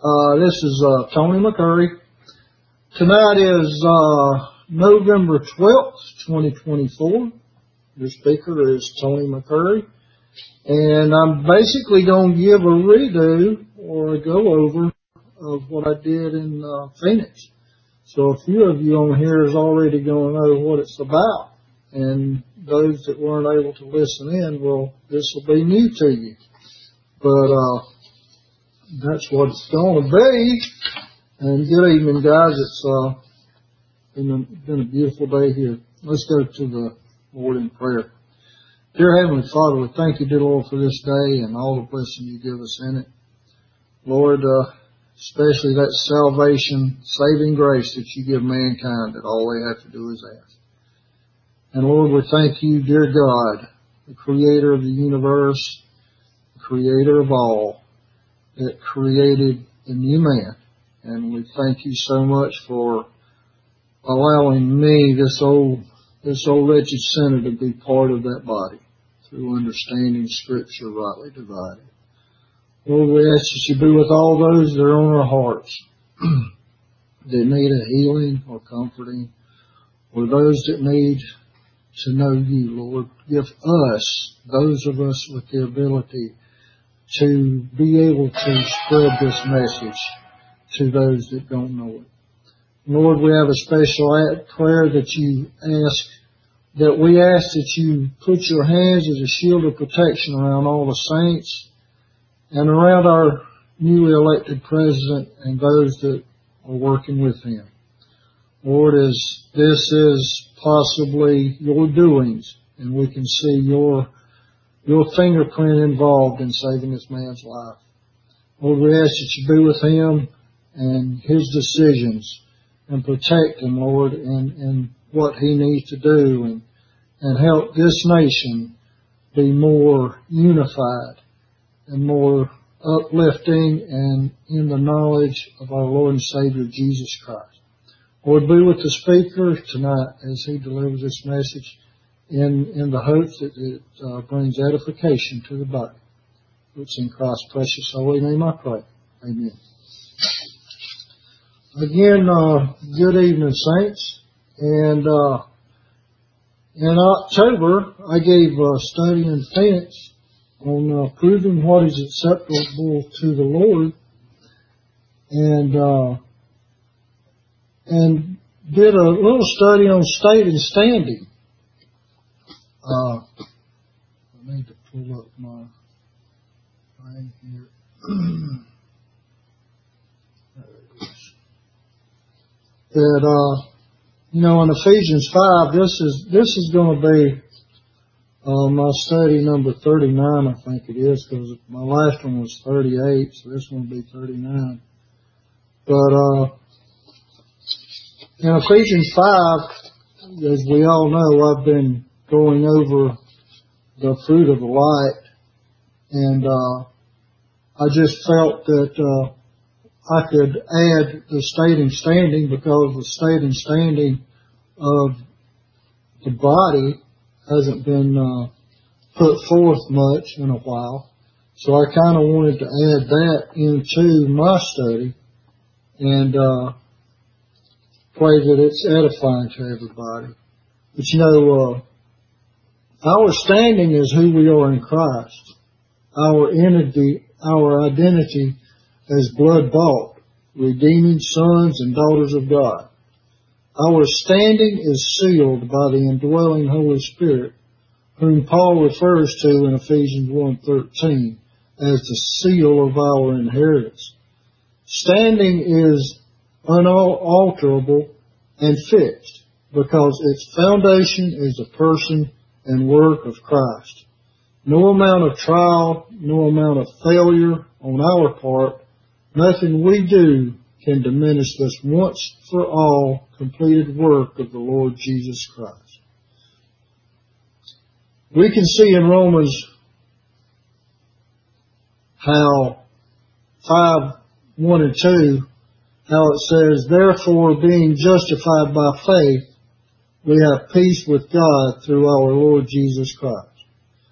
This is Tony McCurry. Tonight is November 12th, 2024. Your speaker is Tony McCurry. And I'm basically going to give a redo or a go-over of what I did in Phoenix. So a few of you on here is already going to know what it's about. And those that weren't able to listen in, well, this will be new to you. But that's what it's going to be. And good evening, guys. It's been a beautiful day here. Let's go to the Lord in prayer. Dear Heavenly Father, we thank you, dear Lord, for this day and all the blessing you give us in it. Lord, especially that salvation, saving grace that you give mankind, that all they have to do is ask. And Lord, we thank you, dear God, the creator of the universe, the creator of all, that created the new man. And we thank you so much for allowing me, this old wretched sinner, to be part of that body through understanding Scripture rightly divided. Lord, we ask that you be with all those that are on our hearts that need a healing or comforting, or those that need to know you, Lord. Give us, those of us with the ability to be able to spread this message to those that don't know it. Lord, we have a special prayer that we ask that you put your hands as a shield of protection around all the saints and around our newly elected president and those that are working with him. Lord, as this is possibly your doings, and we can see your fingerprint involved in saving this man's life. Lord, we ask that you be with him and his decisions and protect him, Lord, in what he needs to do and help this nation be more unified and more uplifting and in the knowledge of our Lord and Savior Jesus Christ. Lord, be with the speaker tonight as he delivers this message in the hope that it brings edification to the body. It's in Christ's precious holy name I pray. Amen. Again, good evening, saints. And in October, I gave a study in Phoenix on proving what is acceptable to the Lord, and did a little study on state and standing. I need to pull up my thing here. There it is. That in Ephesians 5, this is going to be my study number 39, I think it is, because my last one was 38, so this one will be 39. But in Ephesians 5, as we all know, I've been going over the fruit of the light, and I just felt that I could add the state and standing, because the state and standing of the body hasn't been put forth much in a while. So I kind of wanted to add that into my study and pray that it's edifying to everybody. But our standing is who we are in Christ. Our identity as blood-bought, redeeming sons and daughters of God. Our standing is sealed by the indwelling Holy Spirit, whom Paul refers to in Ephesians 1:13 as the seal of our inheritance. Standing is unalterable and fixed because its foundation is the person and work of Christ. No amount of trial, no amount of failure on our part, nothing we do can diminish this once for all completed work of the Lord Jesus Christ. We can see in Romans how 5:1 and 2, how it says, "Therefore, being justified by faith, we have peace with God through our Lord Jesus Christ,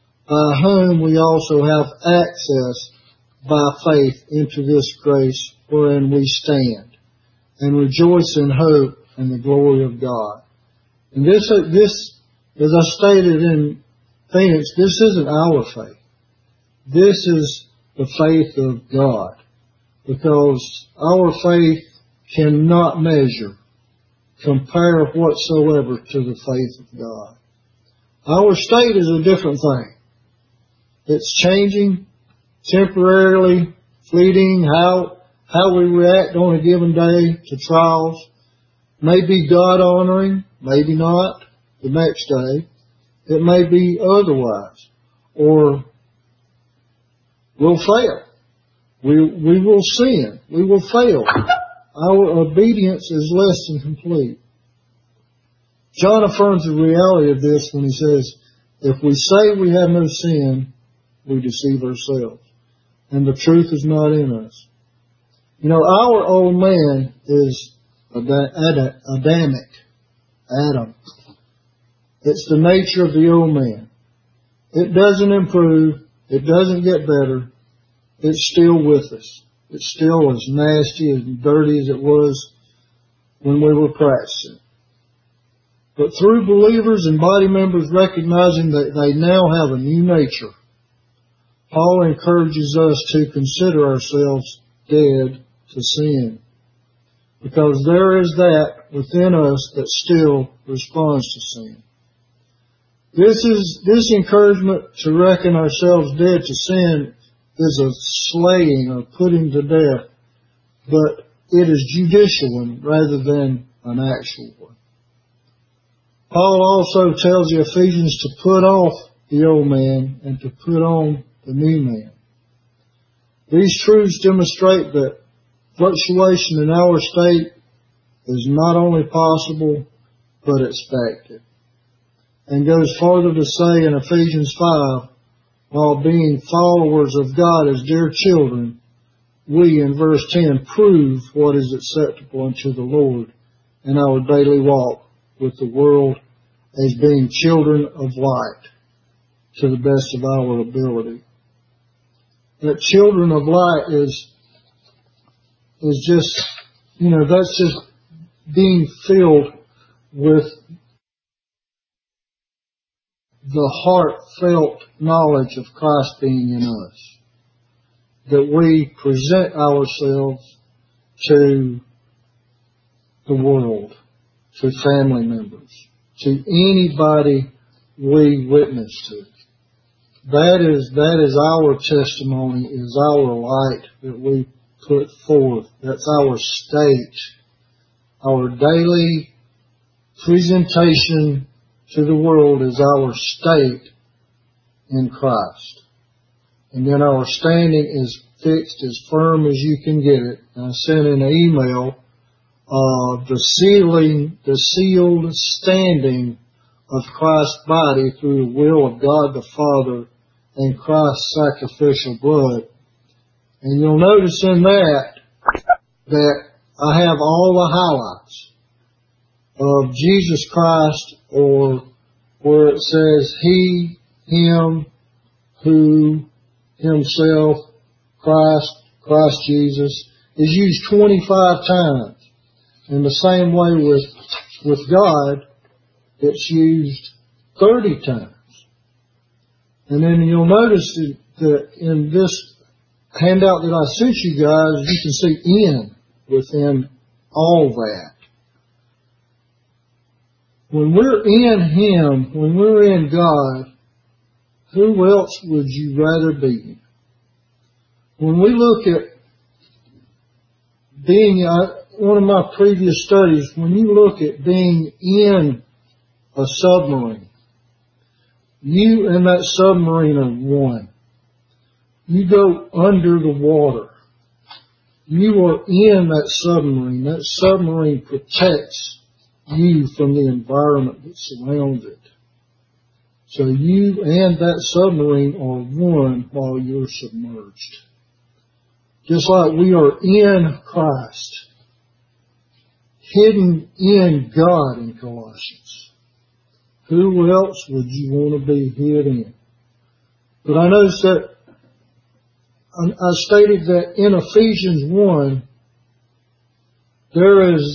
by whom we also have access by faith into this grace wherein we stand, and rejoice in hope and the glory of God. And this, as I stated in Phoenix, this isn't our faith. This is the faith of God, because our faith cannot compare whatsoever to the faith of God. Our state is a different thing. It's changing, temporarily, fleeting, how we react on a given day to trials. May be God honoring, maybe not the next day. It may be otherwise. Or we'll fail. We will sin. We will fail. Our obedience is less than complete. John affirms the reality of this when he says, if we say we have no sin, we deceive ourselves, and the truth is not in us. You know, our old man is Adamic. Adam. It's the nature of the old man. It doesn't improve. It doesn't get better. It's still with us. It's still as nasty and dirty as it was when we were practicing. But through believers and body members recognizing that they now have a new nature, Paul encourages us to consider ourselves dead to sin, because there is that within us that still responds to sin. This encouragement to reckon ourselves dead to sin is a slaying or putting to death, but it is judicial one rather than an actual one. Paul also tells the Ephesians to put off the old man and to put on the new man. These truths demonstrate that fluctuation in our state is not only possible, but expected. And goes farther to say in Ephesians 5, while being followers of God as dear children, we, in verse 10, prove what is acceptable unto the Lord in our daily walk with the world as being children of light to the best of our ability. That children of light is just, that's just being filled with the heartfelt knowledge of Christ being in us. That we present ourselves to the world, to family members, to anybody we witness to. That is our testimony, is our light that we put forth. That's our state, our daily presentation to the world is our state in Christ. And then our standing is fixed as firm as you can get it. And I sent in an email the sealed standing of Christ's body through the will of God the Father and Christ's sacrificial blood. And you'll notice in that I have all the highlights of Jesus Christ, or where it says He, Him, Who, Himself, Christ Jesus, is used 25 times. In the same way with God, it's used 30 times. And then you'll notice that in this handout that I sent you guys, you can see in within all that. When we're in Him, when we're in God, who else would you rather be? When we look at being, one of my previous studies, when you look at being in a submarine, you and that submarine are one. You go under the water. You are in that submarine. That submarine protects you from the environment that surrounds it. So you and that submarine are one while you're submerged. Just like we are in Christ, hidden in God in Colossians. Who else would you want to be hid in? But I noticed that I stated that in Ephesians 1, there is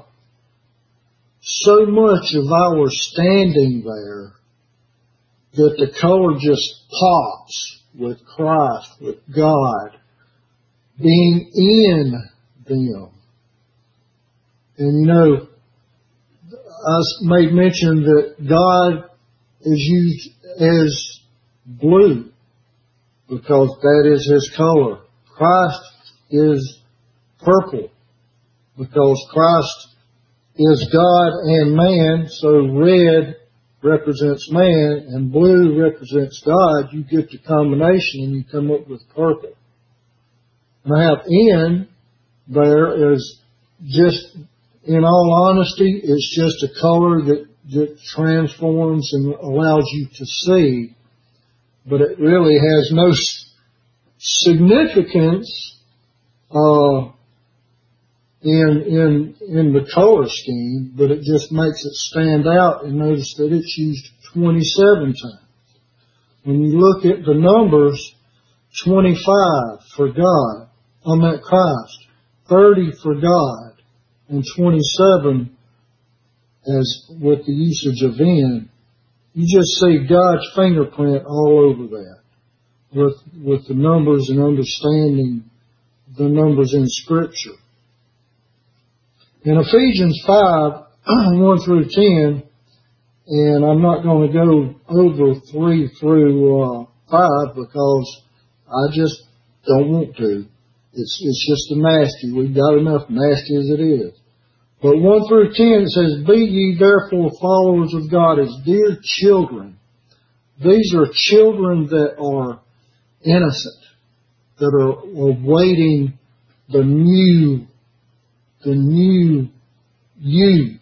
so much of our standing there that the color just pops with Christ, with God, being in them. And you know, I made mention that God is used as blue because that is His color. Christ is purple because Christ is God and man, so red represents man and blue represents God. You get the combination and you come up with purple. Now, in there is just, in all honesty, it's just a color that transforms and allows you to see, but it really has no significance in the color scheme, but it just makes it stand out. And notice that it's used 27 times. When you look at the numbers, 25 for God, Christ, 30 for God, and 27 as with the usage of in, you just see God's fingerprint all over that with the numbers and understanding the numbers in Scripture. In Ephesians 5, 1 through 10, and I'm not going to go over 3 through 5 because I just don't want to. It's just a nasty. We've got enough nasty as it is. But 1 through 10 it says, "Be ye therefore followers of God as dear children." These are children that are innocent, that are awaiting the new you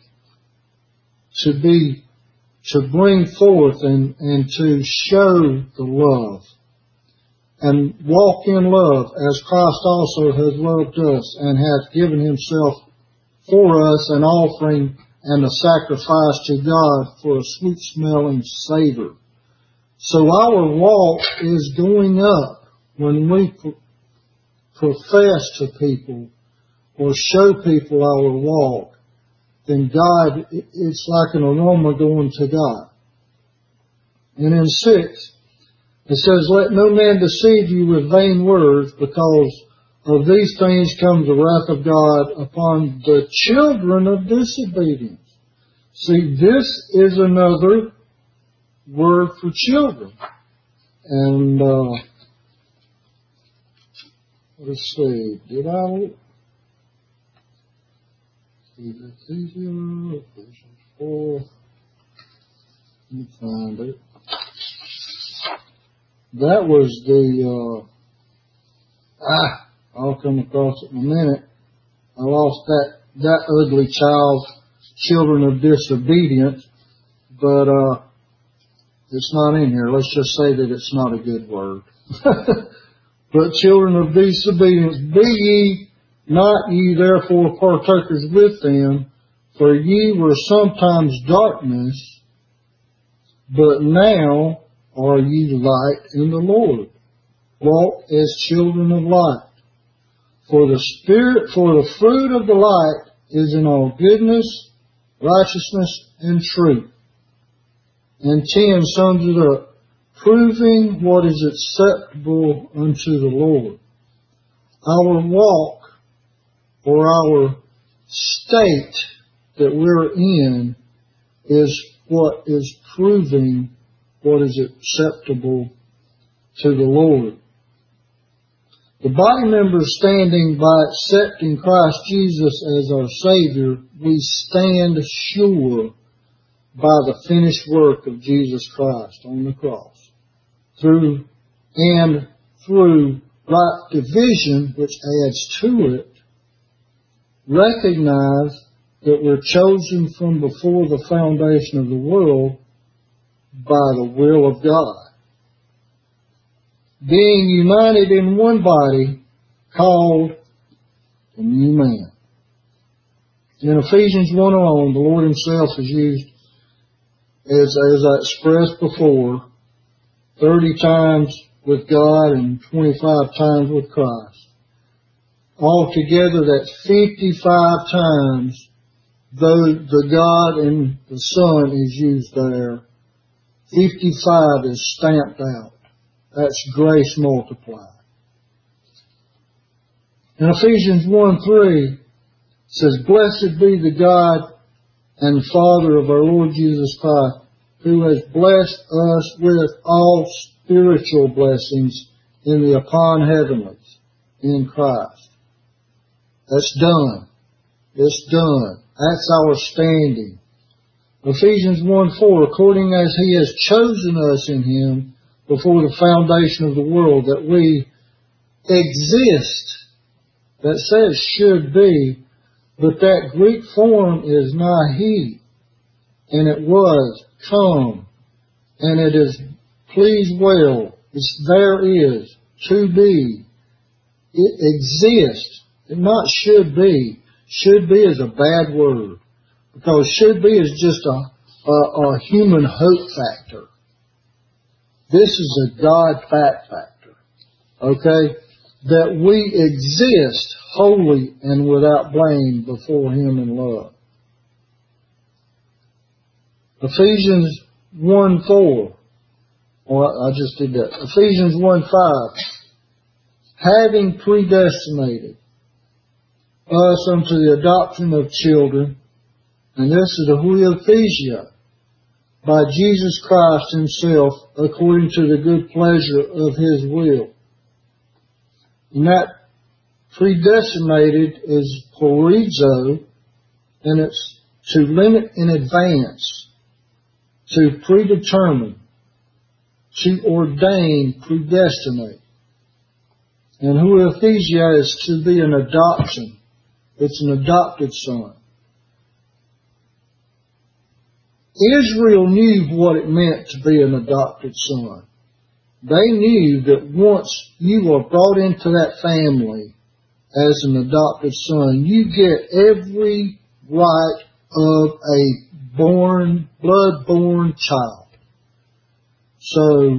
to bring forth and to show the love and walk in love as Christ also has loved us and hath given Himself for us an offering and a sacrifice to God for a sweet smelling savor. So our walk is going up when we profess to people or show people our walk. Then God, it's like an aroma going to God. And in 6, it says, "Let no man deceive you with vain words, because of these things comes the wrath of God upon the children of disobedience." See, this is another word for children. And let's see, did I? Ephesians 4. Let me find it. That was the, I'll come across it in a minute. I lost that ugly child, children of disobedience, but it's not in here. Let's just say that it's not a good word. But children of disobedience, be ye not ye therefore partakers with them, for ye were sometimes darkness, but now are ye light in the Lord. Walk as children of light. For the fruit of the light is in all goodness, righteousness, and truth. And 10 sums it up, proving what is acceptable unto the Lord. Our walk, or our state that we're in, is what is proving what is acceptable to the Lord. The body members standing by accepting Christ Jesus as our Savior, we stand sure by the finished work of Jesus Christ on the cross. Through right division, which adds to it, recognize that we're chosen from before the foundation of the world by the will of God. Being united in one body, called the new man. In Ephesians 1 alone, the Lord Himself is used, as I expressed before, 30 times with God and 25 times with Christ. Altogether, that's 55 times the God and the Son is used there. 55 is stamped out. That's grace multiplied. In Ephesians 1:3, it says, "Blessed be the God and Father of our Lord Jesus Christ, who has blessed us with all spiritual blessings in the upon heavenlies in Christ." That's done. It's done. That's our standing. Ephesians 1:4, "According as He has chosen us in Him before the foundation of the world, that we exist." That says should be, but that Greek form is nahi, and it was come, and it is please well. It's there is, to be. It exists. It not should be. Should be is a bad word, because should be is just a human hope factor. This is a God fact factor. Okay? That we exist holy and without blame before Him in love. Ephesians 1:4. Well, I just did that. Ephesians 1:5. "Having predestinated us unto the adoption of children," and this is the huiothesia, "by Jesus Christ Himself, according to the good pleasure of His will." And that predestinated is horizo, and it's to limit in advance, to predetermine, to ordain, predestinate. And huiothesia is to be an adoption. It's an adopted son. Israel knew what it meant to be an adopted son. They knew that once you are brought into that family as an adopted son, you get every right of a blood-born child. So,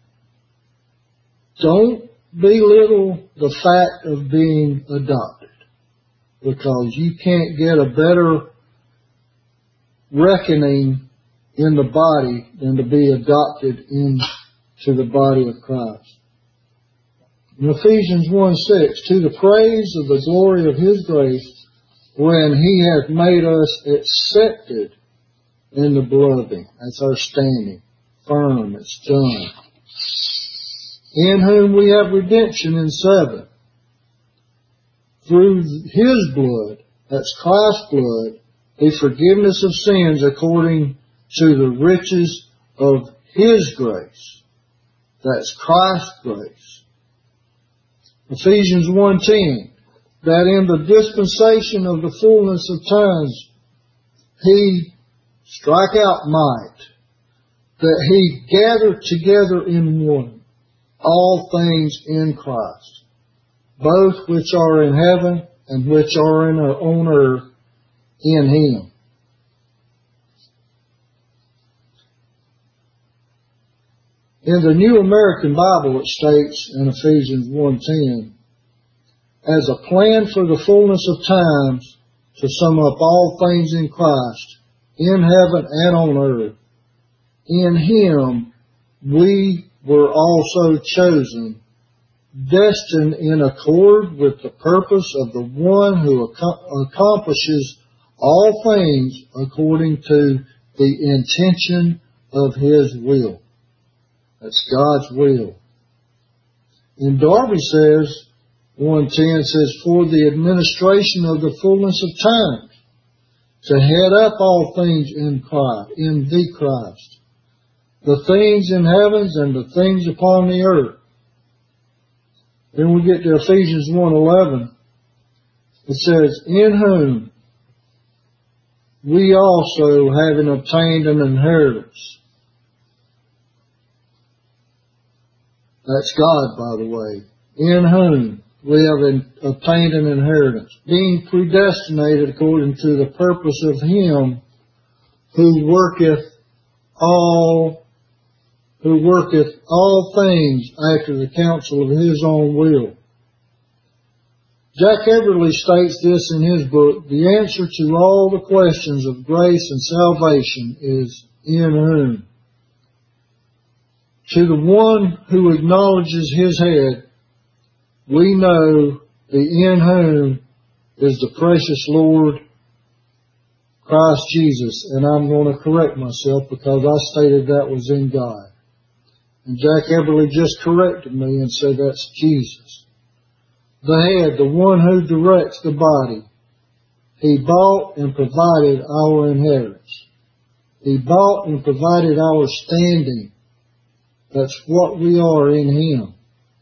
don't belittle the fact of being adopted, because you can't get a better reckoning in the body than to be adopted into the body of Christ. In Ephesians 1:6, "To the praise of the glory of His grace, when He hath made us accepted in the beloved." That's our standing. Firm. It's done. "In whom we have redemption in 7. Through His blood," that's Christ's blood, "the forgiveness of sins according to the riches of His grace." That's Christ's grace. Ephesians 1:10, "That in the dispensation of the fullness of times He," strike out might, "that He gathered together in one all things in Christ, both which are in heaven and which are on earth in Him." In the New American Bible, it states in Ephesians 1:10, "As a plan for the fullness of times, to sum up all things in Christ, in heaven and on earth. In Him we were also chosen, destined in accord with the purpose of the one who accomplishes all things according to the intention of His will." That's God's will. And Darby says, 1:10 says, "For the administration of the fullness of time, to head up all things in Christ, in the Christ, the things in heavens and the things upon the earth." Then we get to Ephesians 1:11. It says, "In whom we also, having obtained an inheritance." That's God, by the way. "In whom we have obtained an inheritance, being predestinated according to the purpose of Him who worketh all things after the counsel of His own will." Jack Everly states this in his book: the answer to all the questions of grace and salvation is in whom. To the one who acknowledges his head, we know the in whom is the precious Lord Christ Jesus. And I'm going to correct myself because I stated that was in God. And Jack Everly just corrected me and said that's Jesus. The head, the one who directs the body. He bought and provided our inheritance. He bought and provided our standing. That's what we are in Him.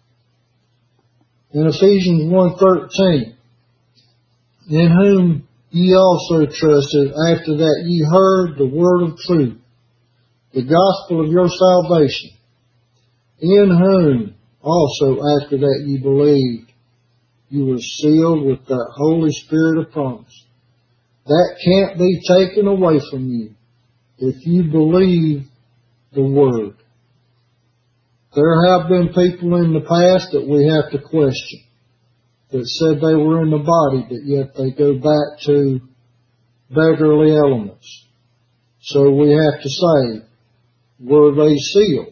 In Ephesians 1:13, in whom ye also trusted, after that ye heard the word of truth, the gospel of your salvation, in whom also after that ye believed, you were sealed with that Holy Spirit of promise. That can't be taken away from you if you believe the Word. There have been people in the past that we have to question, that said they were in the body, but yet they go back to beggarly elements. So we have to say, were they sealed?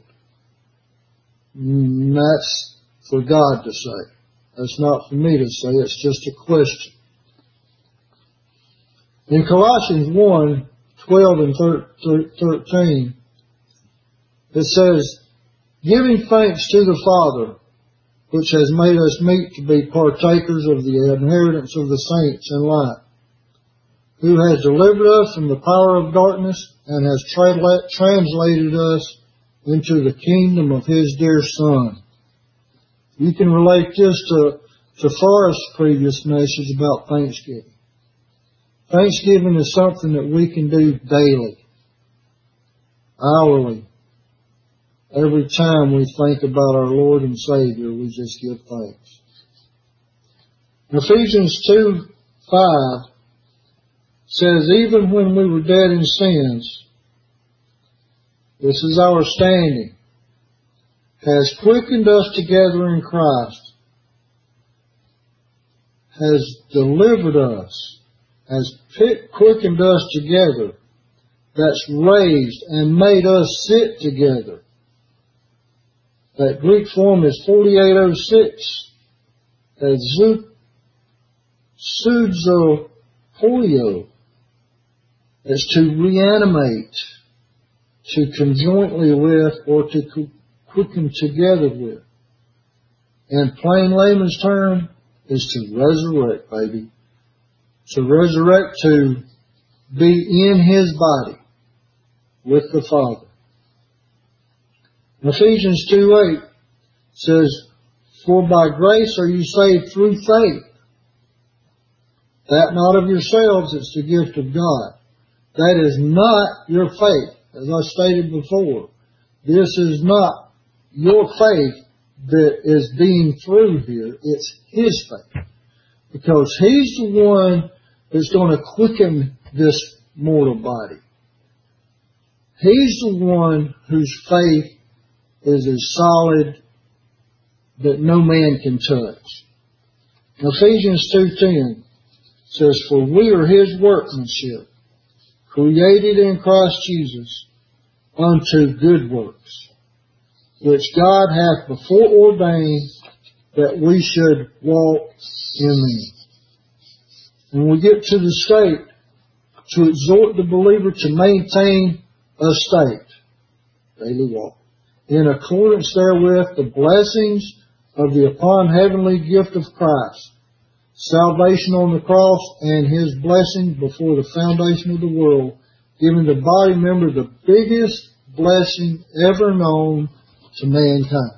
That's for God to say. That's not for me to say. It's just a question. In Colossians 1:12 and 13, it says, giving thanks to the Father, which has made us meet to be partakers of the inheritance of the saints in light, who has delivered us from the power of darkness and has translated us into the kingdom of His dear Son. You can relate this to Forrest's previous message about Thanksgiving. Thanksgiving is something that we can do daily, hourly. Every time we think about our Lord and Savior, we just give thanks. Ephesians 2:5 says, even when we were dead in sins, this is our standing, has quickened us together in Christ, has delivered us, has quickened us together, that's raised and made us sit together. That Greek form is 4806, as sudzo is to reanimate, to conjointly with, or to quicken together with. In plain layman's term, is to resurrect, baby. To resurrect, to be in His body with the Father. Ephesians 2:8 says, for by grace are you saved through faith. That not of yourselves, it's the gift of God. That is not your faith, as I stated before. This is not your faith that is being through here. It's His faith. Because He's the one that's going to quicken this mortal body. He's the one whose faith is as solid that no man can touch. Ephesians 2:10 says, for we are His workmanship, created in Christ Jesus unto good works, which God hath before ordained that we should walk in them. And we get to the state to exhort the believer to maintain a state, daily walk, in accordance therewith the blessings of the upon heavenly gift of Christ, salvation on the cross, and His blessing before the foundation of the world, giving the body member the biggest blessing ever known to mankind.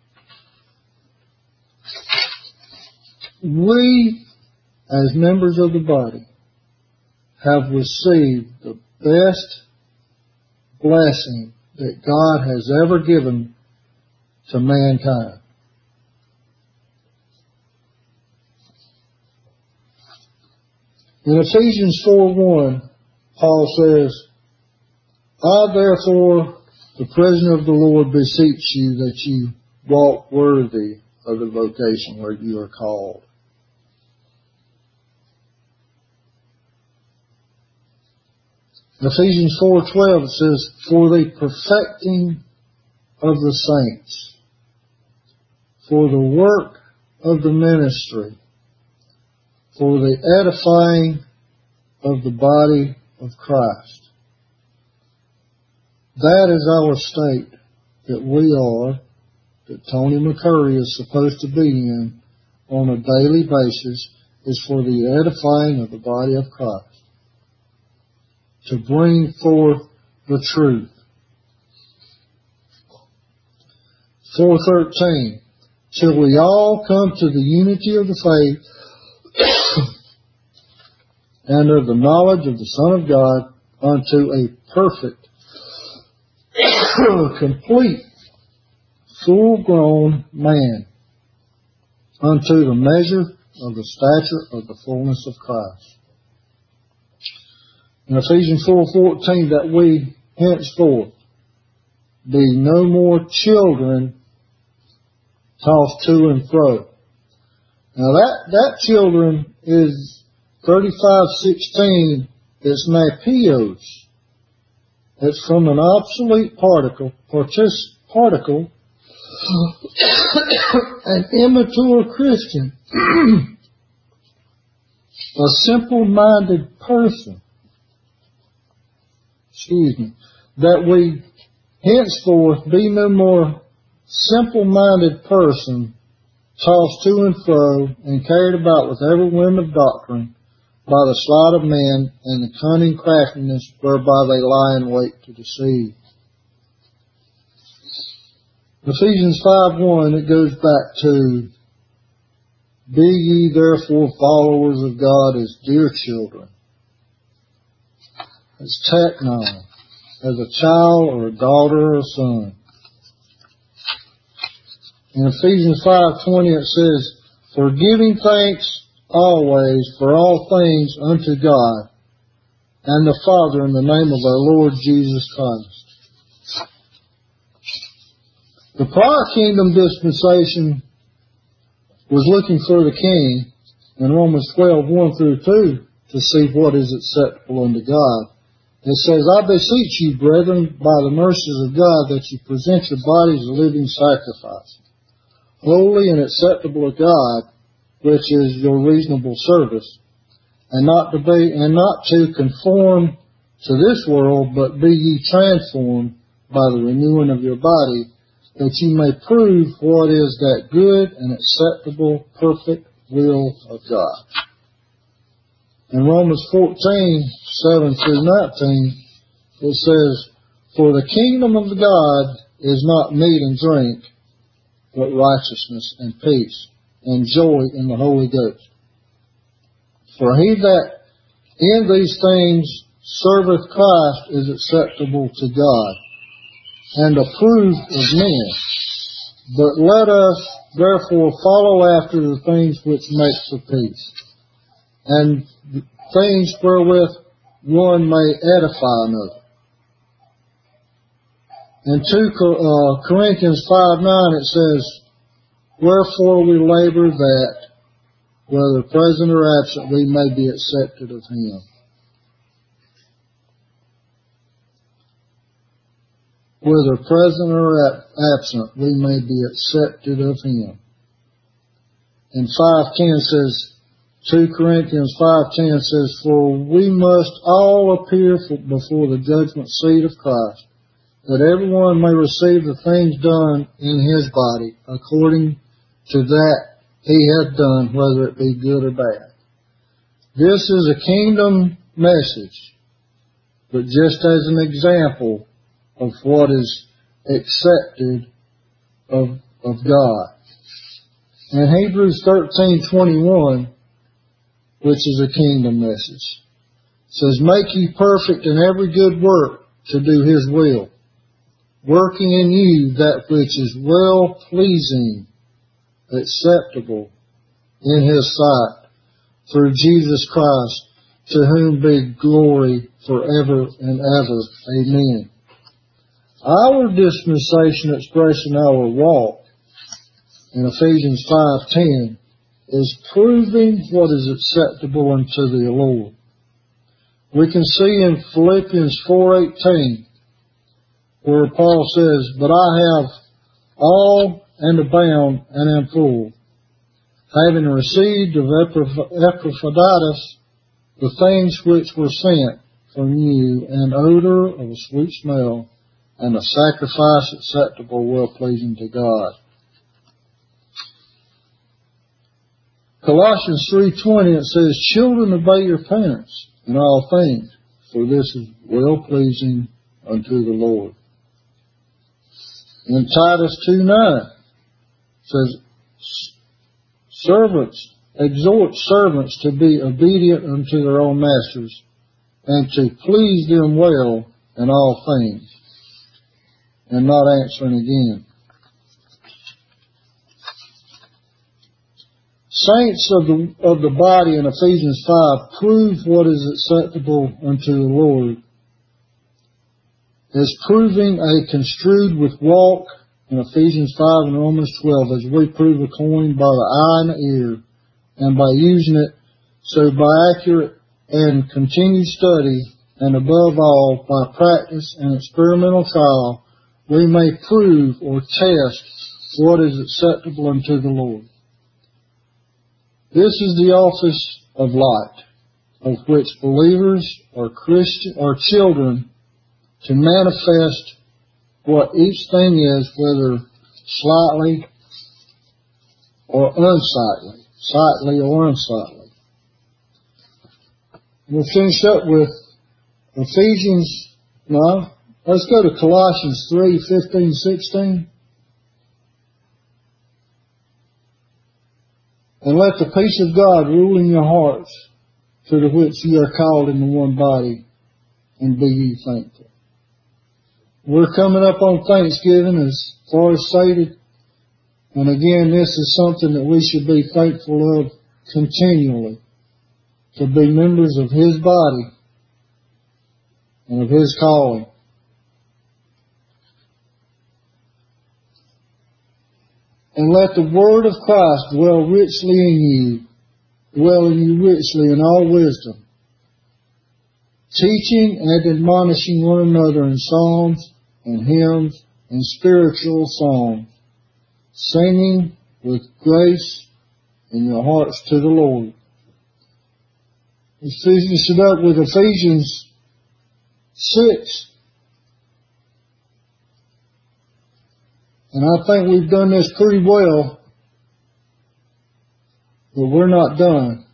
We, as members of the body, have received the best blessing that God has ever given to mankind. In Ephesians 4:1, Paul says, I therefore, the prisoner of the Lord, beseech you that you walk worthy of the vocation where you are called. In Ephesians 4:12 it says, for the perfecting of the saints, for the work of the ministry, for the edifying of the body of Christ. That is our state that we are, that Tony McCurry is supposed to be in on a daily basis, is for the edifying of the body of Christ, to bring forth the truth. 4:13, till we all come to the unity of the faith and of the knowledge of the Son of God, unto a perfect, complete, full-grown man, unto the measure of the stature of the fullness of Christ. In Ephesians 4:14, that we henceforth be no more children tossed to and fro. Now that children is 35:16. It's napios. It's from an obsolete particle, an immature Christian, a simple-minded person. That we henceforth be no more simple-minded person, tossed to and fro and carried about with every wind of doctrine by the sleight of men and the cunning craftiness whereby they lie in wait to deceive. Ephesians 5:1, it goes back to, be ye therefore followers of God as dear children. As technon, as a child or a daughter or a son. In Ephesians 5:20 it says, for giving thanks always for all things unto God and the Father in the name of our Lord Jesus Christ. The prior kingdom dispensation was looking for the king in Romans 12:1-2 to see what is acceptable unto God. It says, I beseech you, brethren, by the mercies of God, that you present your bodies a living sacrifice, holy and acceptable to God, which is your reasonable service, and not to conform to this world, but be ye transformed by the renewing of your body, that you may prove what is that good and acceptable, perfect will of God. In Romans 14:7-19, it says, for the kingdom of God is not meat and drink, but righteousness and peace and joy in the Holy Ghost. For he that in these things serveth Christ is acceptable to God and approved of men. But let us therefore follow after the things which make for peace, and things wherewith one may edify another. In 2 Corinthians 5:9 it says, wherefore we labor that, whether present or absent, we may be accepted of him. Whether present or absent, we may be accepted of him. In 5:10 says, 2 Corinthians 5:10 says, for we must all appear before the judgment seat of Christ, that everyone may receive the things done in his body according to that he hath done, whether it be good or bad. This is a kingdom message, but just as an example of what is accepted of God. In Hebrews 13:21, which is a kingdom message, says, make ye perfect in every good work to do his will, working in you that which is well pleasing, acceptable in his sight, through Jesus Christ, to whom be glory forever and ever. Amen. Our dispensation expressing our walk in Ephesians 5:10 is proving what is acceptable unto the Lord. We can see in Philippians 4:18 where Paul says, "But I have all and abound and am full, having received of Epaphroditus the things which were sent from you, an odor of a sweet smell, and a sacrifice acceptable, well-pleasing to God." Colossians 3:20, it says, "Children, obey your parents in all things, for this is well-pleasing unto the Lord." In Titus 2:9, it says, "Servants, exhort servants to be obedient unto their own masters, and to please them well in all things," and not answering again. Saints of the body in Ephesians 5 prove what is acceptable unto the Lord as proving a construed with walk in Ephesians 5 and Romans 12, as we prove a coin by the eye and the ear, and by using it, so by accurate and continued study, and above all by practice and experimental trial, we may prove or test what is acceptable unto the Lord. This is the office of light, of which believers are children, to manifest what each thing is, whether sightly or unsightly. We'll finish up with let's go to Colossians 3:15-16. "And let the peace of God rule in your hearts, to the which ye are called in the one body, and be ye thankful." We're coming up on Thanksgiving, as far as stated. And again, this is something that we should be thankful of continually, to be members of His body and of His calling. "And let the word of Christ dwell in you richly in all wisdom, teaching and admonishing one another in psalms and hymns and spiritual songs, singing with grace in your hearts to the Lord." Let's finish it up with Ephesians 6. And I think we've done this pretty well, but we're not done.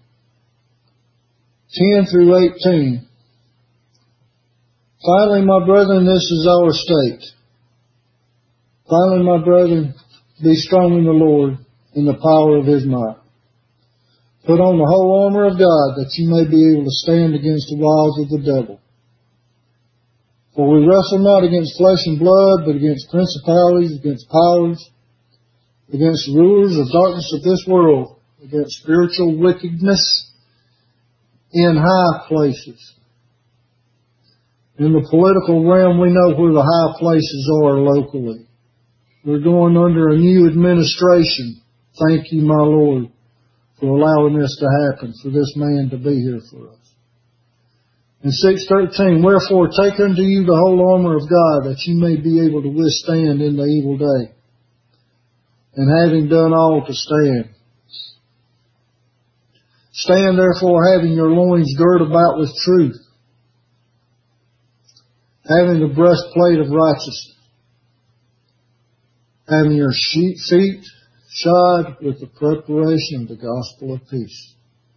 10-18. "Finally, my brethren, this is our state. Finally, my brethren, be strong in the Lord, in the power of His might. Put on the whole armor of God, that you may be able to stand against the wiles of the devil. For we wrestle not against flesh and blood, but against principalities, against powers, against rulers of darkness of this world, against spiritual wickedness in high places." In the political realm, we know where the high places are locally. We're going under a new administration. Thank you, my Lord, for allowing this to happen, for this man to be here for us. In 6:13, "Wherefore take unto you the whole armor of God, that you may be able to withstand in the evil day, and having done all to stand. Stand therefore, having your loins girt about with truth, having the breastplate of righteousness, having your feet shod with the preparation of the gospel of peace.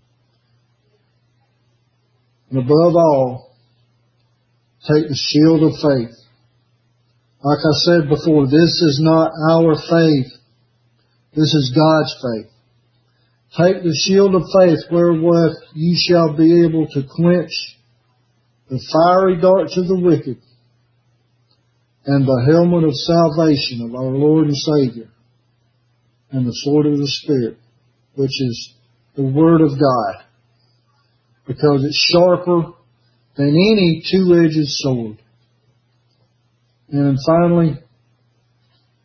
And above all, take the shield of faith." Like I said before, this is not our faith. This is God's faith. "Take the shield of faith, wherewith ye shall be able to quench the fiery darts of the wicked, and the helmet of salvation of our Lord and Savior, and the sword of the Spirit, which is the Word of God, because it's sharper than any two-edged sword." And finally,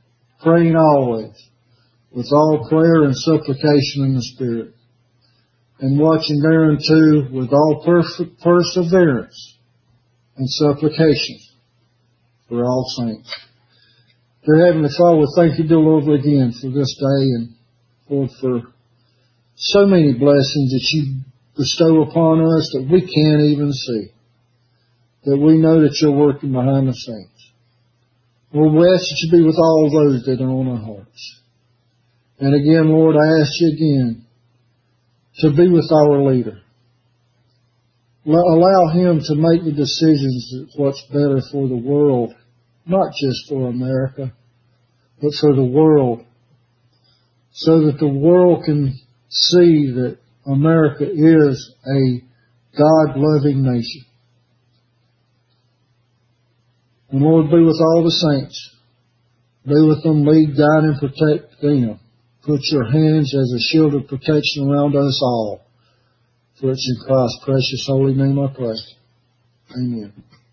"Praying always, with all prayer and supplication in the Spirit." and watching thereunto with all perfect perseverance and supplication for all saints. Dear Heavenly Father, we thank you, dear Lord, again for this day, and Lord, for so many blessings that you bestow upon us that we can't even see, that we know that you're working behind the scenes. Lord, we ask that you be with all those that are on our hearts. And again, Lord, I ask you again to be with our leader. Allow him to make the decisions that's what's better for the world, not just for America, but for the world, so that the world can see that America is a God-loving nation. And Lord, be with all the saints. Be with them, lead, guide, and protect them. Put your hands as a shield of protection around us all. For it's in Christ's precious holy name I pray. Amen.